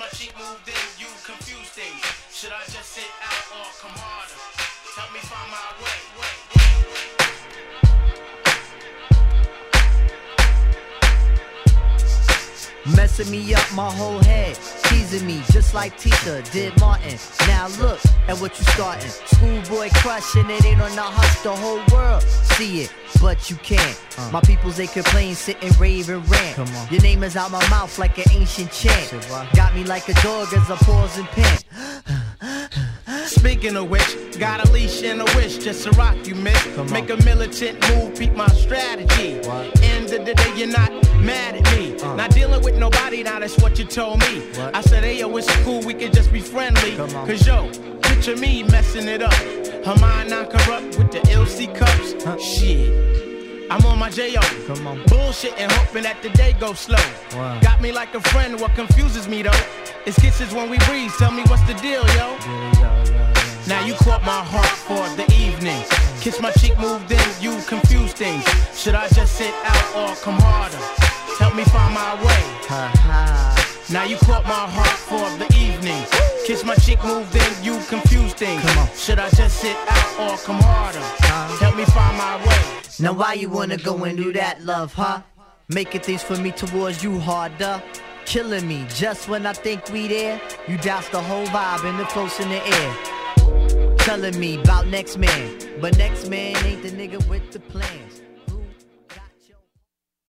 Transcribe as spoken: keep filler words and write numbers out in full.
my cheek moved in, you confuse things. Should I just sit out or come harder? Help me find my way, way, way. Messing me up my whole head, teasing me just like Tita did Martin. Now look at what you starting. Schoolboy crushing it ain't on the hush, the whole world see it, but you can't. Uh. My peoples they complain, sit and rave and rant. Come on. Your name is out my mouth like an ancient chant. Got me like a dog as I pause and pant. Speaking of which, got a leash and a wish just to rock you, miss. Make a militant move, peep my strategy. What? End of the day, you're not mad at me. Uh. Not dealing with nobody, now that's what you told me. What? I said, hey, yo, it's cool, we can just be friendly. Cause yo, picture me messing it up. Her mind not corrupt with the L C cups. Huh? Shit, I'm on my J O. Come on. Bullshit and hoping that the day goes slow. Wow. Got me like a friend, what confuses me though is kisses when we breathe. Tell me what's the deal, yo. Yeah, yeah, yeah, yeah. Now you caught my heart for the evening. Kiss my cheek moved in, you confuse things. Should I just sit out or come harder? Help me find my way. Ha ha. Now you caught my heart for the evening. Kiss my cheek moved in, you confuse things. Come on. Should I just sit out or come harder? Uh, Help me find my way. Now why you wanna go and do that, love, huh? Making things for me towards you harder. Killing me just when I think we there. You douse the whole vibe and the close in the air. Telling me about next man, but next man ain't the nigga with the plan.